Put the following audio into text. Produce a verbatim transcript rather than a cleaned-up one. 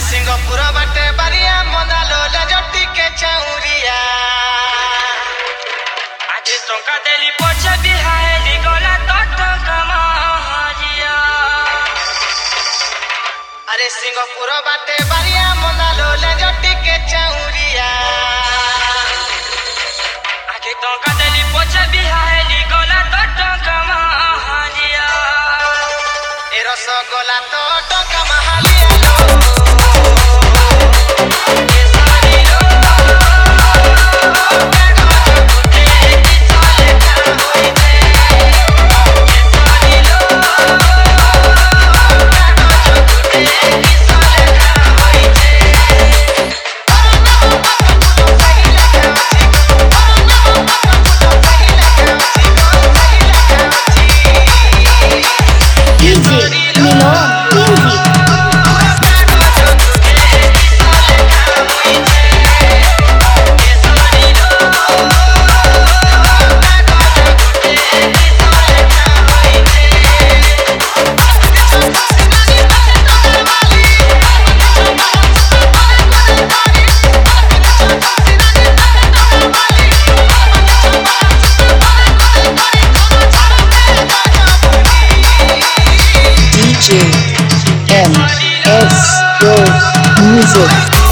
Singapore बटे बरिया मोदालो लजटी के चौरिया आज टंका देली पछे बिहाएली गला तो टंका महाजिया। अरे सिंगापुर बटे बरिया मोदालो लजटी के चौरिया आज टंका देली पछे बिहाएली गला तो टंका महाजिया। ए रसगोला तो टंका महालिया लो D J M S Go Music.